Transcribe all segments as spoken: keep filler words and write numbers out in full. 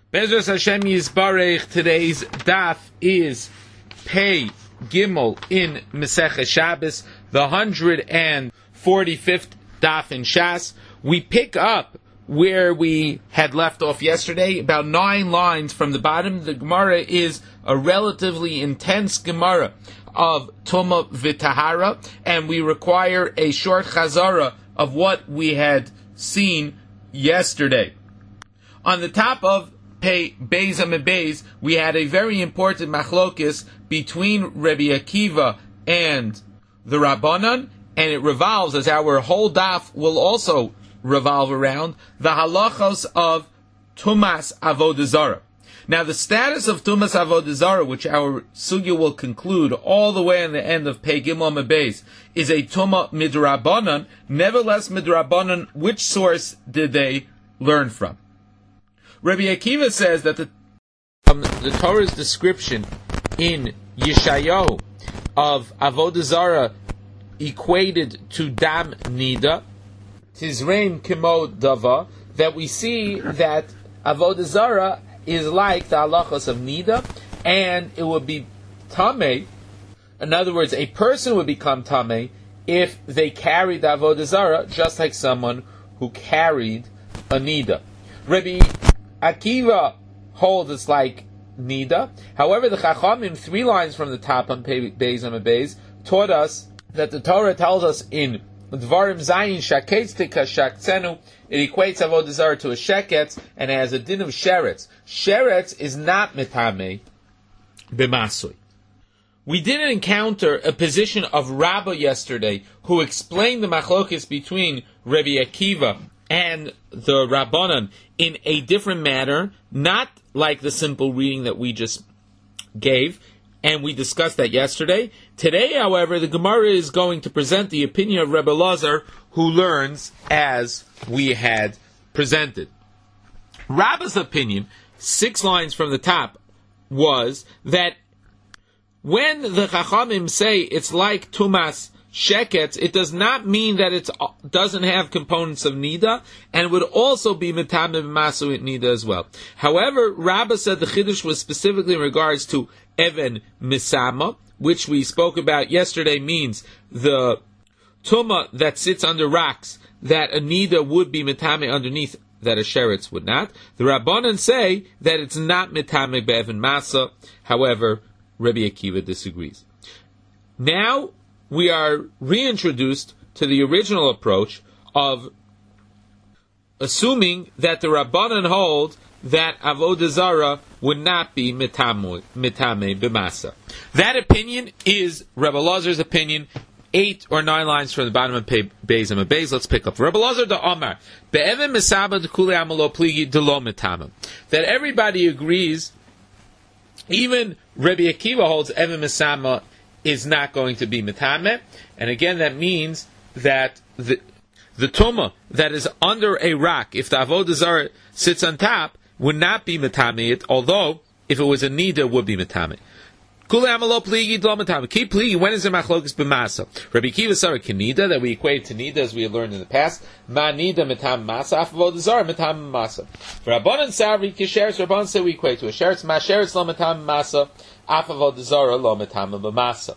Bezos Hashem Yisbarech. Today's daf is Pei Gimel in Masechah Shabbos, the one hundred forty-fifth daf in Shas. We pick up where we had left off yesterday, about nine lines from the bottom. The Gemara is a relatively intense Gemara of Tuma V'Tahara, and we require a short Chazara of what we had seen yesterday. On the top of Pei Beis Beis, we had a very important machlokis between Rabbi Akiva and the Rabbanan, and it revolves, as our whole daf will also revolve around, the halachos of Tumas Avodah Zarah. Now, the status of Tumas Avodah Zarah, which our sugya will conclude all the way in the end of Pei Gimel Beis, is a Tuma Midrabanan. Nevertheless, Midrabanan, which source did they learn from? Rabbi Akiva says that the, um, the Torah's description in Yeshayahu of Avodah Zarah equated to Dam Nida, Tizrein Kimo Dava, that we see that Avodah Zarah is like the halachos of Nida, and it would be Tameh. In other words, a person would become Tameh if they carried the Avodah Zarah, just like someone who carried a Nida. Rabbi Akiva holds it's like Nida. However, the Chachamim, three lines from the top on Beis Beis, taught us that the Torah tells us in Dvarim Zayin Shaketz Tika Shaktzenu, it equates Avodah Zarah to a sheketz and has a din of sheretz. Sheretz is not mitame b'masui. We didn't encounter a position of Rabbah yesterday who explained the machlokes between Rabbi Akiva and the Rabbanan in a different manner, not like the simple reading that we just gave, and we discussed that yesterday. Today, however, the Gemara is going to present the opinion of Rebbe Lazar, who learns as we had presented. Rabbah's opinion, six lines from the top, was that when the Chachamim say it's like Tumas Sheketz, it does not mean that it doesn't have components of Nida, and it would also be Metameh B'Masu at Nida as well. However, Rabbah said the Chiddush was specifically in regards to Even Misama, which we spoke about yesterday, means the Tumah that sits under rocks, that a Nida would be Metameh underneath, that a Sheretz would not. The Rabbanan say that it's not Metameh B'Even Masa. However, Rabbi Akiva disagrees. Now, we are reintroduced to the original approach of assuming that the Rabbanan hold that Avodah Zarah would not be Metameh B'Masa. That opinion is Rebbe Lazar's opinion, eight or nine lines from the bottom of Beis Beis. Let's pick up. Rebbe Lazar da Omar, Be'evin Mesaba D'Kuli Amalo Pligi D'Lo Metameh. That everybody agrees, even Rabbi Akiva holds Even Mesama is not going to be Metameh, and again that means that the the Tumah that is under a rock, if the Avodah Zarah sits on top, would not be Metameh, although if it was a Nida, would be Metameh. Kule amalo pligi do Metameh. Keep pligi, when is the machlokes b'masa? Rabbi Akiva Sarah Nida, that we equate to Nida as we had learned in the past. Ma Nida Metameh Masa, af Avodah Zarah Metameh Masa. For Rabbanan Savri Kisheretz, Rabbanan say we equate to a Sheretz, Ma Sheretz lo Metameh Masa, af Avodah Zarah lo Metameh b'masa.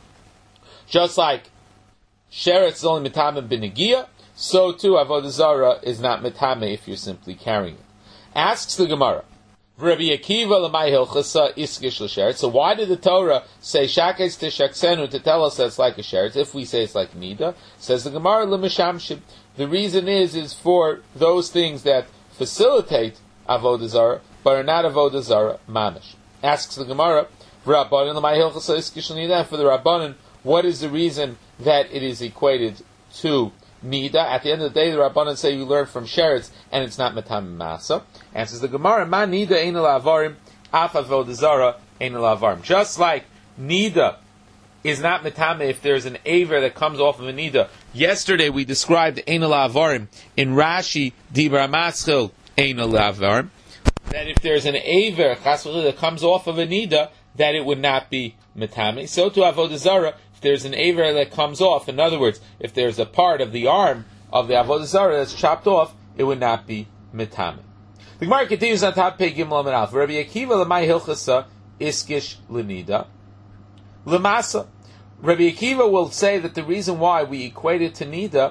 Just like Sheretz is only Metameh b'negia, so too Avodah Zarah is not Metameh if you're simply carrying it. Asks the Gemara, Rabbi Akiva l'may hilchasa iskish l'sheretz. So why did the Torah say shaketz tishaksenu to tell us that it's like a sheretz if we say it's like nida? Says the Gemara l'mishamshim. The reason is is for those things that facilitate Avodah Zarah but are not Avodah Zarah mamish. Asks the Gemara, Rabbanan l'may hilchasa iskish l'nida. For the Rabbanan, what is the reason that it is equated to Nida? At the end of the day, the Rabbanan say you learn from Sheretz, and it's not Metameh Masa. Answers the Gemara, Ma Nida ein la'avarim, af Avodah Zarah ein la'avarim. Just like Nida is not Metameh if there's an Aver that comes off of a Nida. Yesterday we described ein la'avarim in Rashi, Dibra Maschil ein la'avarim, that if there's an Aver that comes off of a Nida, that it would not be Metameh. So to Avodah Zarah, if there's an aver that comes off, in other words, if there's a part of the arm of the Avodah Zarah that's chopped off, it would not be Metameh. The Gemara continues on top Pei Gimel Amud Aleph. Rabbi Akiva l'may hilchasa iskish l'nida l'masa. Rabbi Akiva will say that the reason why we equate it to nida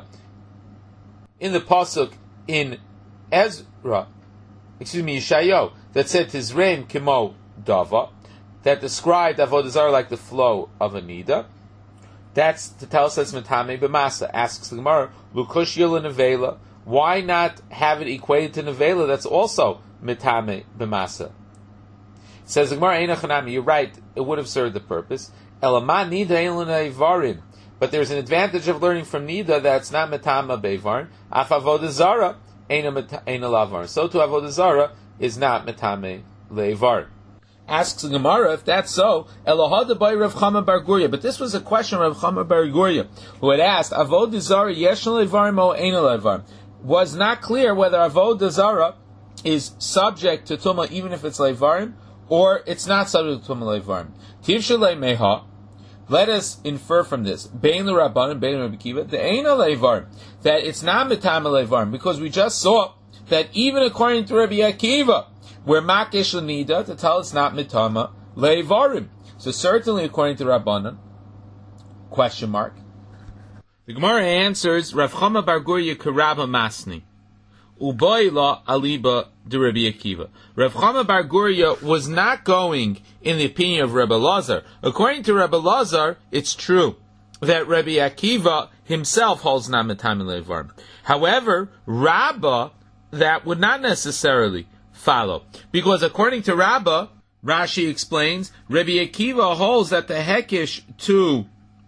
in the pasuk in Ezra, excuse me, Yeshayahu, that said Tizreim kimo dava, that described avodah zarah like the flow of a nida. That's to tell us that's metame b'masa. Asks the Gemara, lukush yila nevela. Why not have it equated to nevela? That's also metame b'masa. Says the Gemara, Eina chanami. You're right. It would have served the purpose. Elaman nida ein varim. But there's an advantage of learning from nida that's not metame bevarim. Af avodah zarah eina lavarim. So to avodah zarah is not metame levarim. Asks the Gemara, if that's so, Elohada by Rav Chama bar Gurya. But this was a question of Rav Chama bar Gurya, who had asked, Avodah Zarah yeshna levarim o eina levarim. Was not clear whether Avodah Zarah is subject to Tumah even if it's levarim, or it's not subject to Tumah levarim. Tiv shalei meha. Let us infer from this, Bein l'Rabbanan, Bein l'Rabbi Akiva, the eina levarim, that it's not metame levarim, because we just saw that even according to Rabbi Akiva, we're makish l'nida to tell it's not mitama levarim. So certainly, according to Rabbanan, question mark. The Gemara answers Rav Chama bar Gurya karabba masni ubayla aliba de Rabbi Akiva. Rav Chama bar Gurya was not going in the opinion of Rabbi Lazar. According to Rabbi Lazar, it's true that Rabbi Akiva himself holds not mitama levarim. However, Rabbah, that would not necessarily follow. Because according to Rabbah, Rashi explains, Rabbi Akiva holds that the hekish to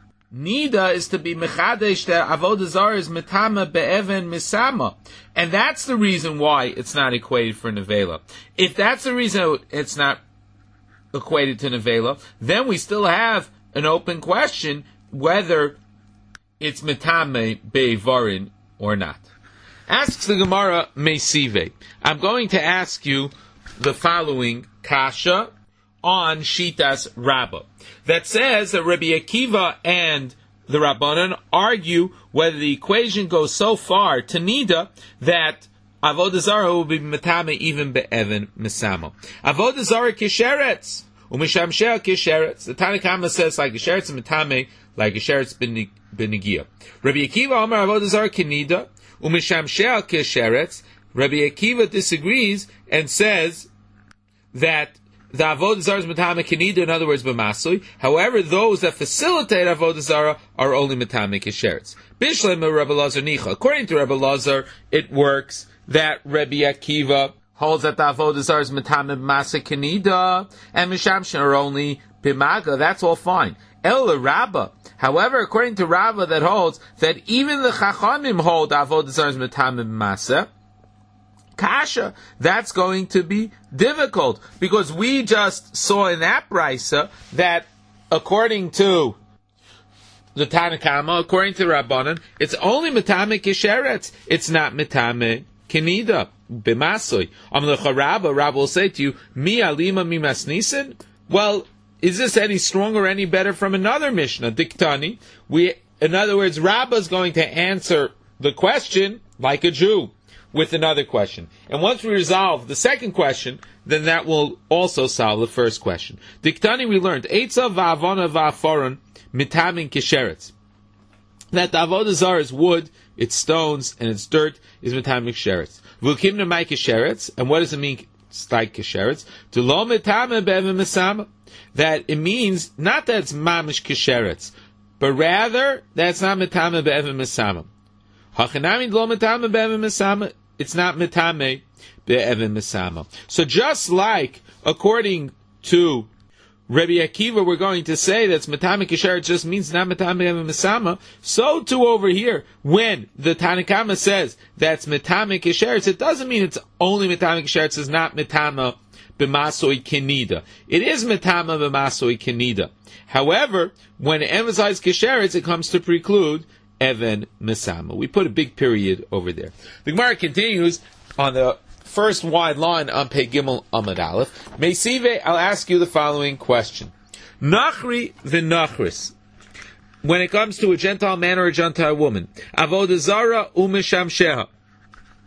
nida is to be mechadesh that avodah zarah is metama be'even misama. And that's the reason why it's not equated for nevela. If that's the reason it's not equated to nevela, then we still have an open question whether it's metame be'varin or not. Asks the Gemara Meisive. I'm going to ask you the following kasha on Shitas Rabbah that says that Rabbi Akiva and the Rabbanan argue whether the equation goes so far to nida that avodah zarah will be metame even be'even misamo. Avodah zarah kisheretz u'mishamsheh kisheretz. The Tanna Kama says like kisheretz and metame like kisheretz b'negia. Rabbi Akiva Amar avodah zarah kinida. Umishamsheh kesheretz. Rabbi Akiva disagrees and says that the avodah zarah is metame kenida, in other words, b'masui. However, those that facilitate avodah zarah are only metame kesheretz. Bishlem Rabbi Lazar nicha. According to Rabbi Lazar, it works that Rabbi Akiva holds that the avodah zarah is metame b'masui kenida, and mishamsheh are only b'maga. That's all fine. El Rabbah. However, according to Rabbah, that holds that even the Chachamim hold avodah zarah is metame b'maseh kasha. That's going to be difficult because we just saw in that brisa that according to the Tanna Kama, according to Rabbanan, it's only metame kisheretz. It's not metame kenida b'masoi. Amlecha Rabbah, Rabbah will say to you, mi alima mi masnisin. Well, is this any stronger or any better from another Mishnah? Diktani. We, in other words, Rabbah is going to answer the question like a Jew with another question. And once we resolve the second question, then that will also solve the first question. Diktani, we learned, Eitza va'avona va'aforon mitamin kisheretz. That the avodah zarah is wood, its stones, and its dirt is mitamin kisheretz. V'ukimna mai kisheretz. And what does it mean, like kisheretz? To lo mitamin be'evim mesama. That it means not that it's mamish kisheretz, but rather that's not metame be'evim mesama. Hachanami lo metame be'evim mesama. It's not metame be'evim mesama. So just like according to Rabbi Akiva, we're going to say that's metame kisheretz just means not metame be'evim mesama. So too over here, when the Tanna Kama says that's metame kisheretz, it doesn't mean it's only metame kisheretz. It's not metame b'masoi kenida. It is metama b'masoi kenida. However, when it emphasizes kisheretz, it comes to preclude even mesama. We put a big period over there. The Gemara continues on the first wide line on Pei Gimel Amud Aleph. Meisive, I'll ask you the following question. Nachri v'nachris. When it comes to a Gentile man or a Gentile woman, avodah zarah u'mishamsheha.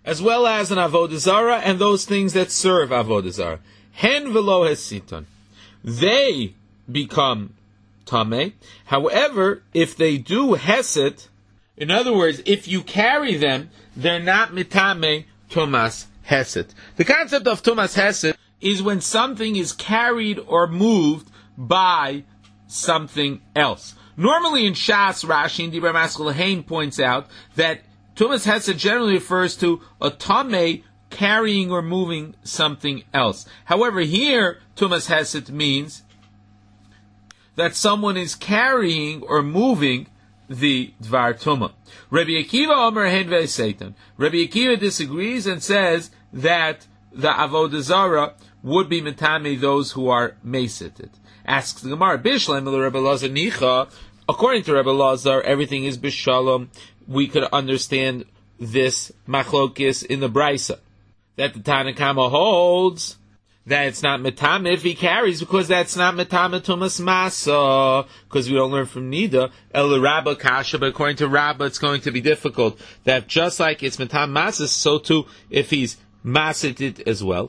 as well as an avodah zarah and those things that serve avodah zarah. Hen velo hesiton. They become tameh. However, if they do hesed, in other words, if you carry them, they're not mitameh tumas hesed. The concept of tumas hesed is when something is carried or moved by something else. Normally in Shas, Rashi and Dibra Maskul Hain points out that tumas hesed generally refers to a tameh carrying or moving something else. However, here tumas hesed means that someone is carrying or moving the Dvar Tumah. Rabbi Akiva Omer Hen Ve'Seitan. Rabbi Akiva disagrees and says that the Avodah Zarah would be metame those who are mesited. Asks the Gemara, Bishlam Rabbi Lazar Nicha. According to Rabbi Lazar, everything is Bishalom. We could understand this machlokis in the Brisa, that the Tanakama holds that it's not metame if he carries, because that's not metame tumas masa, because we don't learn from Nida El Rabba Kasha, but according to Rabba it's going to be difficult, that just like it's metame masa, so too if he's masit as well.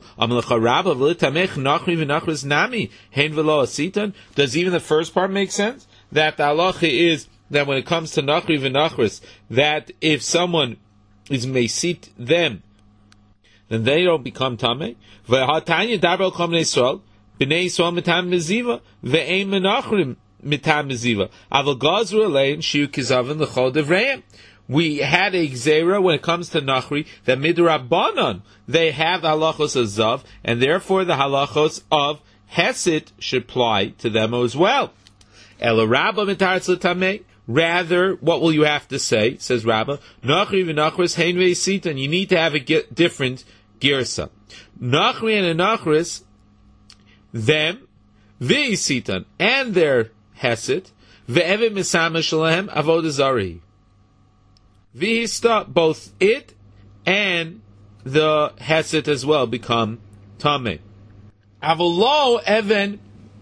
Does even the first part make sense? That the halacha is that when it comes to nachri v'nachris, that if someone is mesit them, then they don't become tameh. V'hatanya daber kol bnei Yisrael, bnei Yisrael mitam meziva, ve'ein menachrim mitam meziva. Aval gazru alein shiu kizavin l'chol devreim. We had a gzera when it comes to nachri that midrabanan they have the halachos of zav, and therefore the halachos of hesed should apply to them as well. El Rabba mitaretz l'tameh. Rather, what will you have to say? Says Rabbah. Nachri v'nachris hein ve'isitan. You need to have a ge- different girsa. Nachri and a nachris, them, ve'isitan, and their hesed, ve'evit misama shalahem avodah zarah. V'hista, both it and the hesed as well become tameh. Avolo even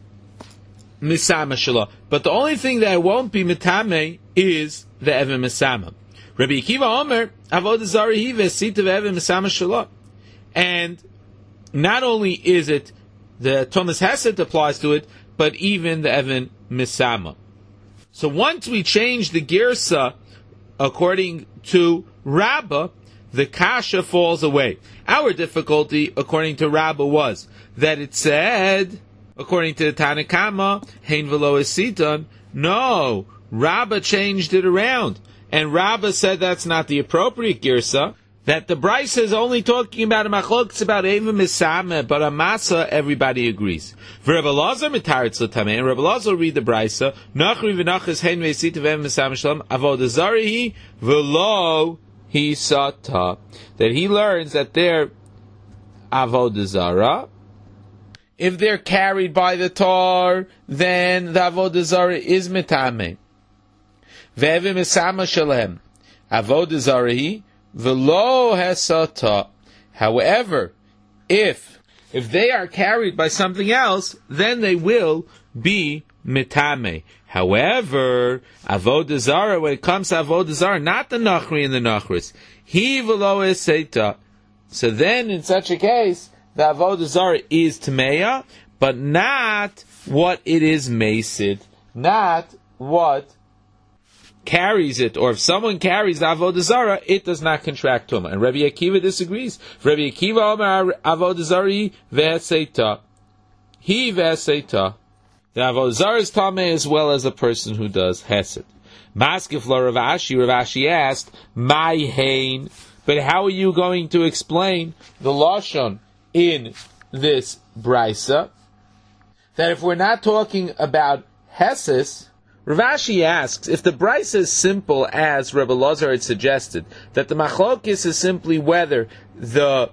misama shalah. But the only thing that won't be mitame is the Evan Misama. Rabbi Akiva Omer, Avodah Zarah hi v'esita v'Evan Misama Shalah. And not only is it the Thomas Hesed applies to it, but even the Evan Misama. So once we change the Girsa according to Rabbah, the Kasha falls away. Our difficulty, according to Rabbah, was that it said, according to the Tanakama, Hein v'lo esitan, no, Rabbah changed it around. And Rabbah said that's not the appropriate girsa, that the Brisa is only talking about a machlok, it's about Eva Misame, but a Masa, everybody agrees. For Rebbe Lazar mitaretz l'tameh, and Rebbe Lazar read the Brisa, Nachri v'nachas Hein v'esitan v'Eva Misame shalom, avodah zarah hi v'lo hi sata. That he learns that they're avodah zarah. If they're carried by the tar, then the avodah zarah is mitame. Ve'evim misama shalem. Avodah zarah hi v'lo hesata. However, if if they are carried by something else, then they will be mitame. However, avodah zarah, when it comes to avodah zarah, not the nachri and the nachris, he v'lo hesata. So then, in such a case, the avodah zarah is tmeya, but not what it is mesid, not what carries it. Or if someone carries the avodah zarah, it does not contract tumah. And Rabbi Akiva disagrees. Rabbi Akiva Omer avodah zarah ve'seita, he ve'seita. The avodah zarah is tameh as well as a person who does hesed. Maskif lo Rav Ashi, Rav Ashi asked, "My hein." But how are you going to explain the lashon in this brisa, that if we're not talking about Hesis, Rav Ashi asks, if the brisa is simple as Rebbe Lazar had suggested, that the machlokis is simply whether the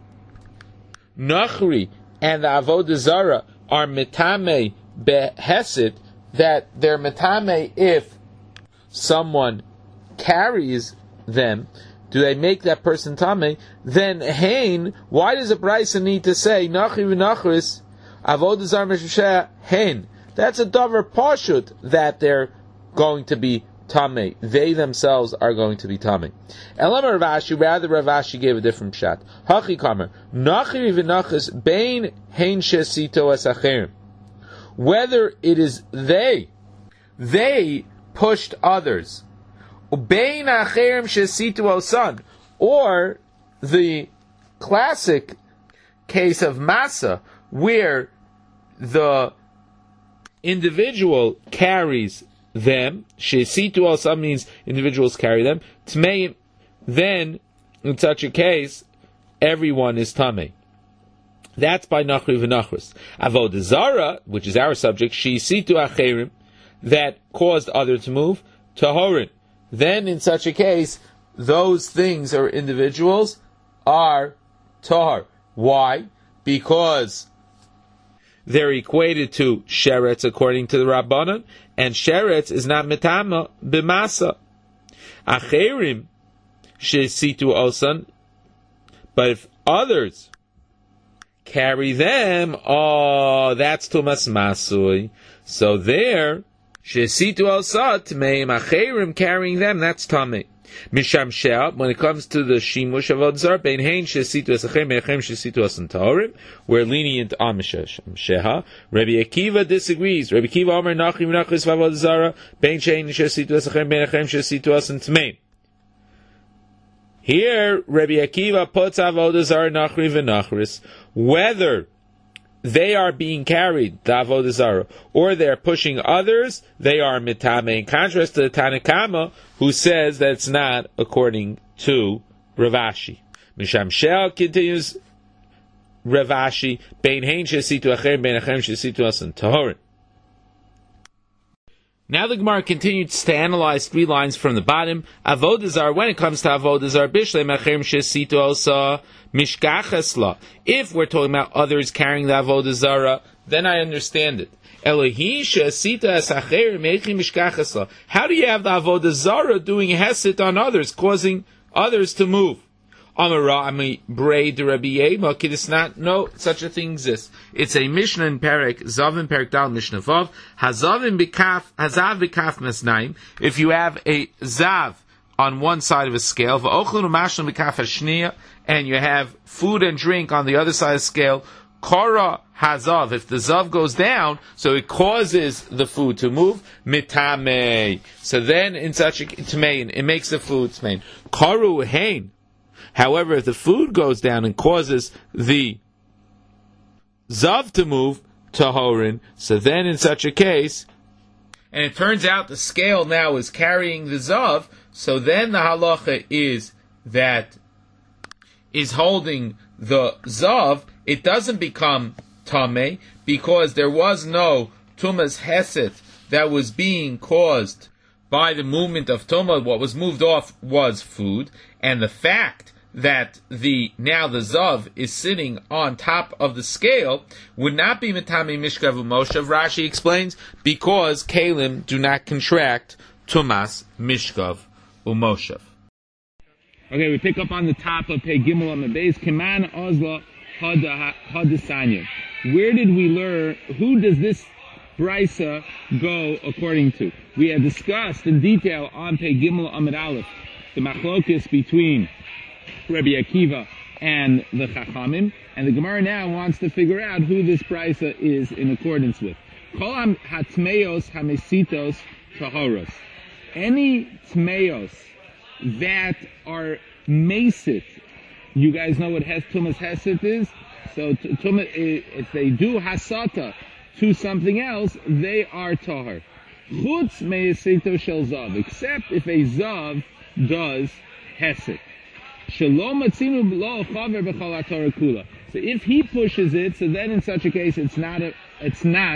Nachri and the Avodah Zarah are mitame behesed, that they're mitame if someone carries them, do they make that person tameh? Then hein, why does a brisa need to say nachri v'nachris avodah zarah mishmasheh hein? That's a davar pashut that they're going to be Tameh. They themselves are going to be Tameh. Elama Rav Ashi, rather Rav Ashi gave a different shot. Hachi Kamer, Nachri v'Nachas bein hein shesito es acherim. Whether it is they, they pushed others, bein acherim shesito osan, or the classic case of Masa, where the individual carries them, shesitu osan means individuals carry them, tmeim, then in such a case, everyone is tamei. That's by Nachri v'Nachris. Avodah Zara, which is our subject, shesitu acherim, that caused others to move, tahorin. Then in such a case, those things or individuals are tahar. Why? Because they're equated to sheretz according to the Rabbanan, and sheretz is not metama b'masa. Acherim shesitu osan, but if others carry them, oh, that's tumas masui. So there, shesitu osan tmeim acherim carrying them, that's tamei. Misham She'ah, when it comes to the Shimush of Avodah Bein Hein Shesitu Esachem Bein Achem Shesitu Asan Tahorim, we're lenient on Misham She'ah. Rabbi Akiva disagrees. Rabbi Akiva Omer Nachri V'Nachris V'Avodah Zara Bein Shein Shesitu Esachem Bein Achem Shesitu Asan Tmeim. Here, Rabbi Akiva puts Avodah Zara Nachri V'Nachris, whether they are being carried, the Avodah Zara, or they're pushing others, they are mitame. In contrast to the Tanakama, who says that it's not according to Rav Ashi. Misham She'ah continues Rav Ashi, Bein Hein Shesitu Achem, Bein Achem Shesitu Asan Tahorin. Now the Gemara continues to analyze three lines from the bottom. Avodah Zara, when it comes to Avodah Zara, Bishlei Achem Shesitu Osa Mishkachas. If we're talking about others carrying the Avodah Zara, then I understand it. How do you have the Avodah Zara doing Hesed on others, causing others to move? It's not, no, such a thing exists. It's a Mishnah in Perek, Zavim Perek Dal Mishnah Vav, Hazavim B'kaf, Hazav B'kaf Mesnaim. If you have a Zav on one side of a scale, V'ochlun U'mashlim B'kaf Hashniya, and you have food and drink on the other side of the scale, Kora Hazav, if the Zav goes down, so it causes the food to move, Mitamei. So then in such a, Tmein, it makes the food Tmein. Karu Hein. However, if the food goes down and causes the Zav to move, Tahorin, so then in such a case, and it turns out the scale now is carrying the Zav, so then the halacha is that is holding the Zav, it doesn't become Tameh, because there was no Tumas Hesed that was being caused by the movement of Tumah. What was moved off was food, and the fact that the now the Zav is sitting on top of the scale would not be Metame Mishkav Umoshav, Rashi explains, because Kalim do not contract Tumas Mishkav Umoshav. Okay, we pick up on the top of Pei Gimel on the base. Keman Ozla Hadasanya. Where did we learn? Who does this brisa go according to? We have discussed in detail on Pei Gimel Amid Aleph the machlokis between Rabbi Akiva and the Chachamim, and the Gemara now wants to figure out who this brisa is in accordance with. Kol hatmeos hamesitos tahoros. Any tmeos that are mesit, you guys know what hes, tumas heset is? So tumas, if they do hasata to something else, they are tahar. Chutz meisito shel zav, except if a zav does heset. Shalom atzinu lo chaver b'chol haTorah kula. So if he pushes it, so then in such a case it's not a, it's not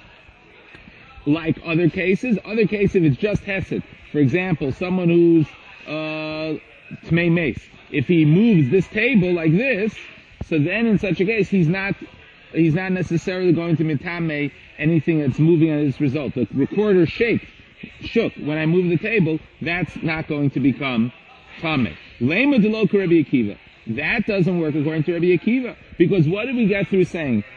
like other cases. Other cases, if it's just hesed. For example, someone who's uh, tmei mace. If he moves this table like this, so then in such a case he's not he's not necessarily going to mitame anything that's moving as its result. The recorder shaked, shook when I move the table. That's not going to become tameh. Lema deloka Rabbi Akiva. That doesn't work according to Rabbi Akiva. Because what did we get through saying?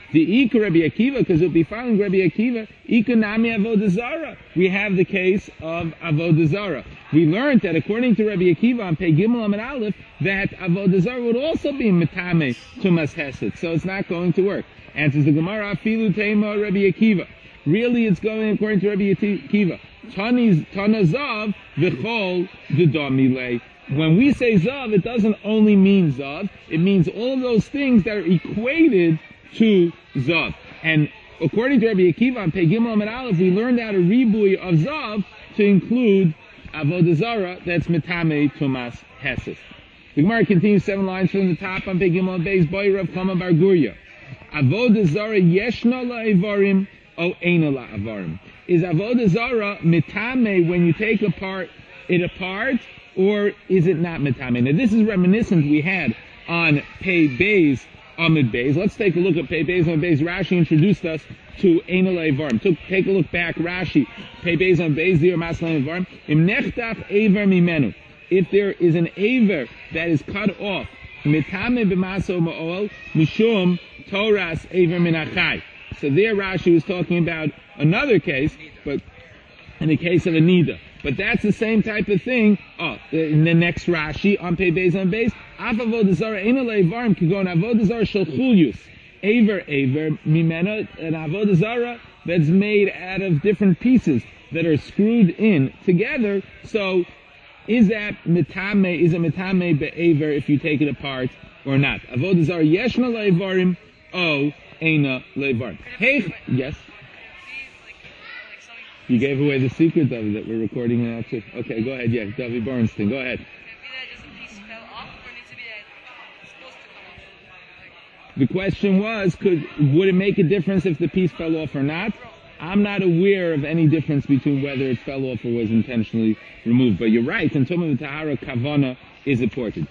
The Ika Rabbi Akiva, because it'll be following Rabbi Akiva, Ika Nami Avodah Zarah. We have the case of Avodah Zarah. We learned that according to Rabbi Akiva on Pei Gimel Amid Aleph, that Avodah Zarah would also be Metame Tumas Hesed. So it's not going to work. Answers the Gemara, Afilu Teima Rabbi Akiva. Really, it's going according to Rabbi Akiva. Tani Zav V'chol D'Domile. When we say Zav, it doesn't only mean Zav. It means all of those things that are equated to Zav. And according to Rabbi Akiva on Pei Gimel Amid Aleph, we learned out a ribui of Zav to include Avodah Zarah that's Metame Tumas Hesed. The Gemara continues seven lines from the top on Pei Gimel Beis Boy Rav Chama Bar Gurya. Avodah Zarah yeshna la'avarim o eina la'avarim. Is Avodah Zarah Metame when you take apart it apart, or is it not Metame? Now this is reminiscent we had on Pei Beis Amid Beis. Let's take a look at Pei Beis Amid Beis. Rashi introduced us to Eina Le'avarim. Took Take a look back. Rashi, Pei Beis Amid Beis, Dir Mas Le'avarim. Im nechtach aver mimenu. If there is an aver that is cut off, Metame b'maso ma'ol mishum toras aver minachai. So there Rashi was talking about another case, but in the case of a nida. But that's the same type of thing. Oh, in the next Rashi on Pei Beis Amid Beis, Af Avodah Zarah Eina Le'avarim Kigon Avodah Zarah Shel Chulius. Aver Aver Mimena, an Avodah Zarah that's made out of different pieces that are screwed in together. So is that Metame, is a Metame Be'aver if you take it apart or not? Avodah Zarah Yeshna Le'avarim O Eina Le'avarim. Hey, yes? You gave away the secret, David, that we're recording an answer. Okay, go ahead, yeah, David Bernstein, go ahead. The question was, could would it make a difference if the piece fell off or not? I'm not aware of any difference between whether it fell off or was intentionally removed. But you're right, and Tumah Tahara Kavana is important.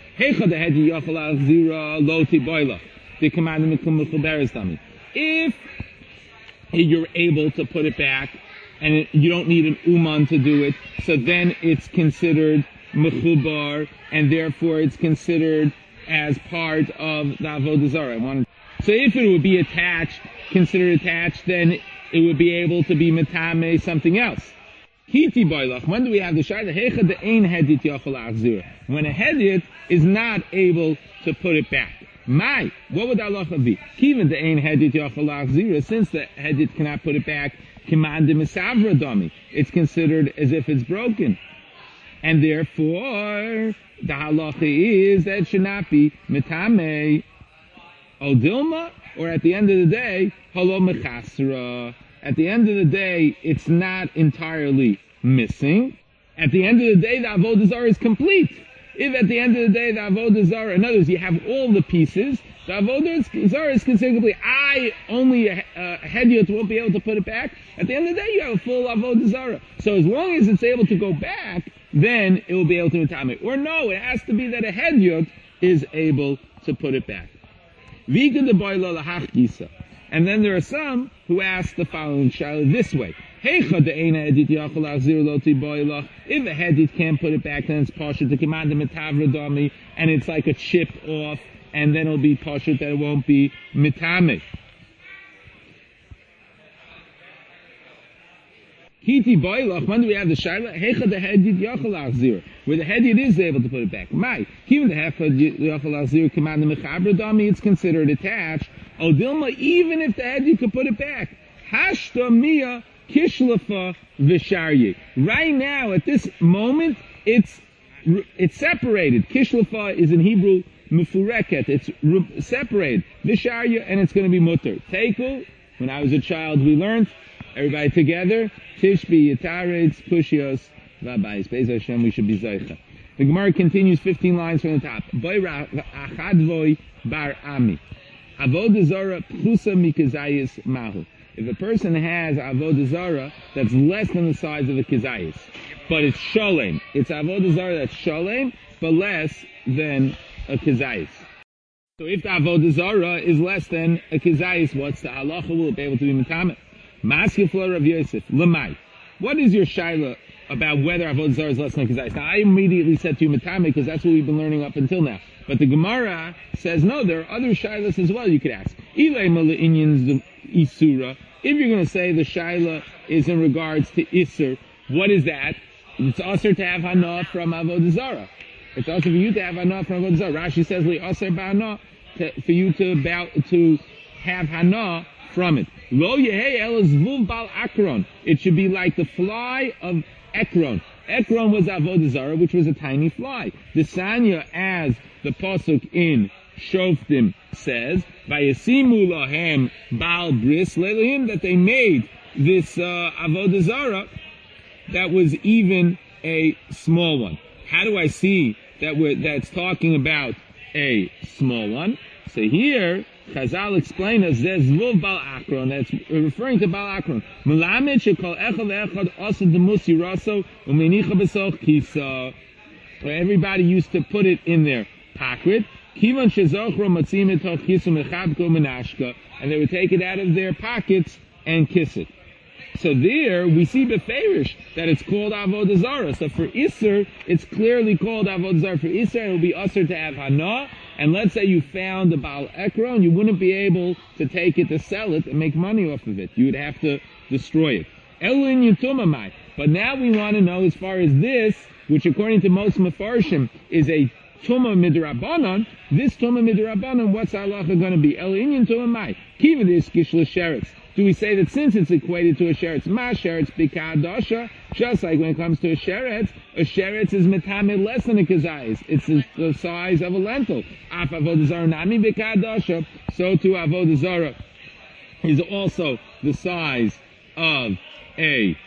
If you're able to put it back, and it, you don't need an uman to do it, so then it's considered mechubar, and therefore it's considered as part of the Avodah Zarah. I wanted, so if it would be attached, considered attached, then it would be able to be metame something else. Kiti boilach. When do we have the shayla? Hecha de ein hedit yachol achzira. When a hedit is not able to put it back. My, what would halacha be? Kiven de ein hedit yachol achzira. Since the hedit cannot put it back, Kimande misavra dami. It's considered as if it's broken. And therefore, the halacha is that it should not be metame odilma, or at the end of the day, halo mechasra. At the end of the day, it's not entirely missing. At the end of the day, the Avodah Zarah is complete. If at the end of the day, the Avodah Zarah, in other words, you have all the pieces, the Avodah Zarah is considerably, I, only a, a Hediot won't be able to put it back. At the end of the day, you have a full Avodah Zarah. So as long as it's able to go back, then it will be able to metame it. Or no, it has to be that a Hediot is able to put it back. Vika de boila lahach gisa. And then there are some who ask the following shayla this way. If a hedit can't put it back, then it's pashut to command the metavra dami, and it's like a chip off, and then it'll be pashut that it won't be mitame. Kiti boilach, when do we have the shayla? Hecha the hedit yachal achzir, where the hedit is able to put it back. My, even the hecha yachal achzir command the metabra dami, it's considered attached. Oh, Dilma, even if the hedit could put it back. Hashta mia kishlafa visharye. Right now, at this moment, it's it's separated. Kishlafa is in Hebrew mifureket. It's re- separated. Visharye, and it's going to be mutter. Teiku, when I was a child, we learned, everybody together, tishbi yitaretz pushios v'abayis. Be'ez Hashem, we should be zeicha. The Gemara continues fifteen lines from the top. Boira achadvoi bar ami. Avodah Zarah pchusa mikazayis mahu. If a person has Avodah Zarah that's less than the size of a kizayis, but it's sholem, it's Avodah Zarah that's sholem, but less than a kizayis. So if the Avodah Zarah is less than a kizayis, what's the halacha? Will it be able to be metamet? Maskefla Rav Yosef, lemay. What is your shaila about whether avodah zarah is less than kazayis. Now, I immediately said to you matame because that's what we've been learning up until now. But the Gemara says no. There are other shilas as well. You could ask. Ilay mala'inyan's isura. If you're going to say the shaila is in regards to isur, what is that? It's usher to have hana from avodah zarah. It's also for you to have hana from avodah zarah. Rashi says li usher ba'hana for you to bow, to have hana from it. Lo yehei el zvuv bal akron. It should be like the fly of Ekron. Ekron was avodah zarah, which was a tiny fly. The sanya, as the pasuk in Shoftim says, "Vayasimu lahem bal bris le'lohim," that they made this uh, avodah zarah that was even a small one. How do I see that we're, that's talking about a small one? So here, Chazal explain as zevul bal akron. That's referring to bal akron. Melamed shekol echad echad asad demusi raso umenicha besoch kisa. Everybody used to put it in their pocket. Kivan shezochro matzim etoch kisu mechabko menashka, and they would take it out of their pockets and kiss it. So there we see beferish that it's called avodah zarah. So for Isser, it's clearly called avodah zarah. For Isser, it will be usher to have hana. And let's say you found a Baal Ekron, you wouldn't be able to take it to sell it and make money off of it. You would have to destroy it. Elin Yutumamai. But now we want to know, as far as this, which according to most Mefarshim is a Tumah Midrabanan, this Tumah Midrabanan, what's halacha going to be? Elin Yutumamai. Kivadis Gishla Sheretz. Do we say that since it's equated to a sheretz, ma sheretz bikadasha, just like when it comes to a sheretz, a sheretz is metame less than a kazayis. It's the, the size of a lentil. Af avodah zarah nami bikadasha, so too avodah zarah is also the size of a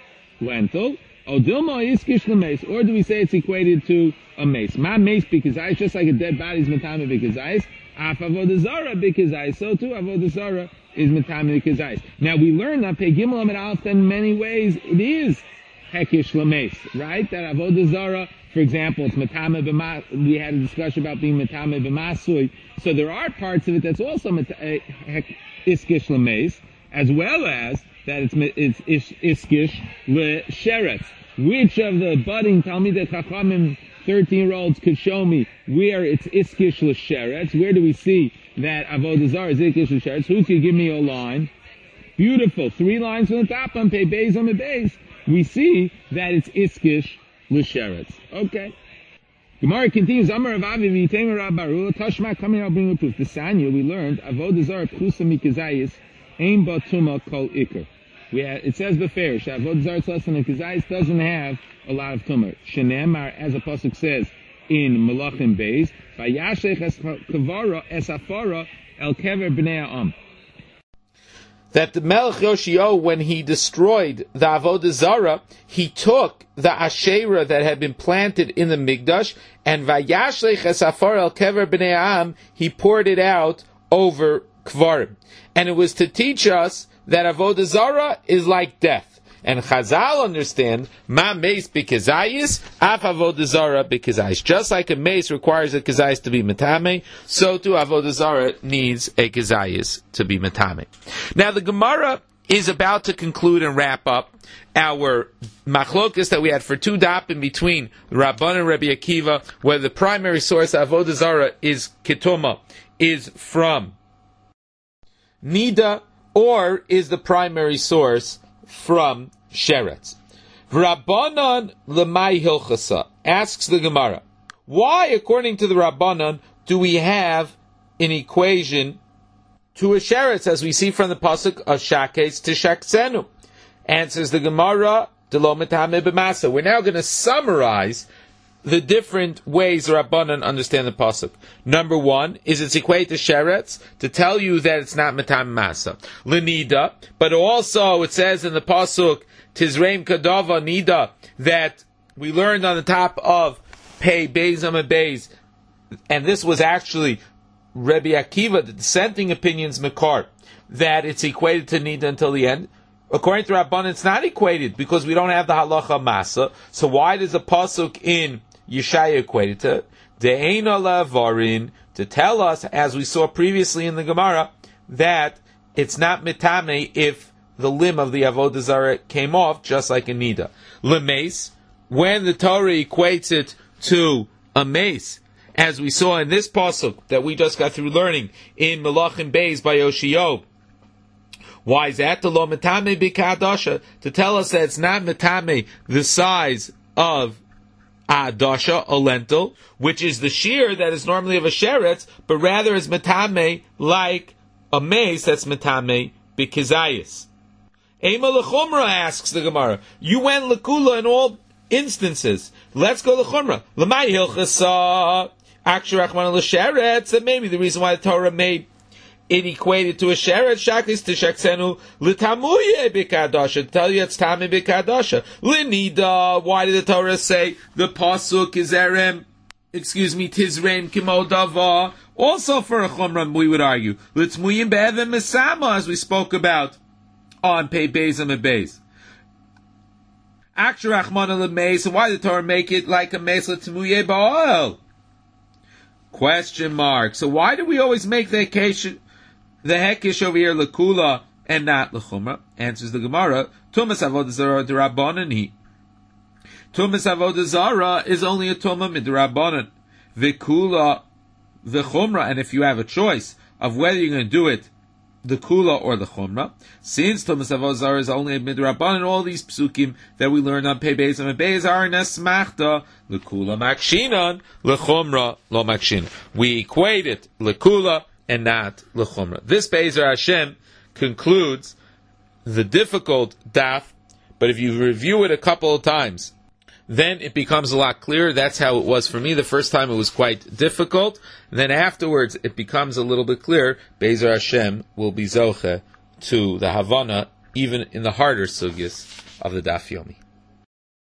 lentil. Odilma iskish lemes, or do we say it's equated to a mace? Ma mace bikazayis, just like a dead body is metame bikazayis. Af avodah zarah bikazayis, so too avodah zarah is metame kazayis. Now we learn that Pei Gimel Amid Aleph in many ways it is hekish lames, right? That avodah zarah, for example, it's metame b'ma. We had a discussion about being metame b'masui. So there are parts of it that's also met- iskish lames, as well as that it's it's ish, iskish l'sheretz. Which of the budding Talmidei Chachamim thirteen-year-olds could show me where it's iskish l'sheretz? Where do we see that avodah zarah is iskish l'sheretz? Who could give me a line? Beautiful. Three lines from the top on Pei Beis on the base. We see that it's iskish l'sheretz. Okay. Gemara continues. Amar Rav Avi v'yitemer Rav Baruch Tashma. Coming out bring a proof. The Sanya we learned avodah zarah pchusa mikazayis ein ba tuma kol ikar. We have, it says beferish avodah zarah less than a kazayis doesn't have a lot of tumah. Shenemar, as the pasuk says in Malachim Beis, vayashech es kavara es afara el kever bnei ha'am. That the Melech Yoshio, when he destroyed the avodah zarah, he took the asherah that had been planted in the Migdash, and vayashlech es afar el kever bnei ha'am, he poured it out over kvarim. And it was to teach us that avodah zarah is like death. And Chazal understand, ma meis b'kezayis, af avodah zarah b'kezayis. Just like a mace requires a kezayis to be metame, so too avodah zarah needs a kezayis to be metame. Now the Gemara is about to conclude and wrap up our machlokas that we had for two dap in between Rabban and Rabbi Akiva, where the primary source of avodah zarah is ketuma, is from nida, or is the primary source from sheretz. Rabbanan lemai hilchasa, asks the Gemara, why, according to the Rabbanan, do we have an equation to a sheretz, as we see from the pasuk of shakes to shakzenu? Answers the Gemara, delo metame b'masa. We're now going to summarize the different ways the Rabbanan understand the pasuk. Number one is it's equated to sheretz to tell you that it's not metam masa. Lenida, but also it says in the pasuk Tizreim Kadava Nida that we learned on the top of Pei Beis Amud Beis, and this was actually Rabbi Akiva, the dissenting opinions Makar, that it's equated to Nida until the end. According to Rabbanan, it's not equated because we don't have the halacha masa. So why does the pasuk in Yeshaya equated to De'ena lavarin, to tell us, as we saw previously in the Gemara, that it's not mitame if the limb of the Avodah Zarah came off, just like a nida. Lemeis, when the Torah equates it to a mace, as we saw in this pasuk that we just got through learning in Melachim Beis by Yoshio. Why is that? The lo metame b'kadasha, to tell us that it's not metame the size of a dasha, a lentil, which is the shear that is normally of a sheretz, but rather is metame like a mace that's metame b'kizayis. Ema lechumra, asks the Gemara. You went lekula in all instances. Let's go lechumra. L'may hilchasa akshar achman l'sheretz. That may be the reason why the Torah made it equated to a sheret. Shakis tishaksenu l'tamuye b'kadasha. To tell you it's tame b'kadasha. L'nida. Why did the Torah say the pasuk is erem? Excuse me, tizreim kimo dava. Also for a chumra, we would argue l'tmuyim be'evem mesama, as we spoke about on Pei Beis and Beis. Akshar achman l'meis. So why did the Torah make it like a meis l'tmuye ba'ol? Question mark. So why do we always make the hekesh, the hekesh over here lekula and not lechumra? Answers the Gemara. Tumas avodah zara d'rabbanan. Tumas avodah zara is only a tumah midrabbanan. V'kula v'chumra. And if you have a choice of whether you're going to do it the kula or the chumra, since Tumas avodah zara is only a midrabbanan, all these psukim that we learned on Pei Beis and Beis are nesmachta lekula makshinan lechumra lo makshinan. We equate it lekula and not lechumra. This Be'ezer Hashem concludes the difficult daf, but if you review it a couple of times, then it becomes a lot clearer. That's how it was for me. The first time it was quite difficult, and then afterwards it becomes a little bit clearer. Be'ezer Hashem will be zoche to the Havana, even in the harder sugyas of the Daf Yomi.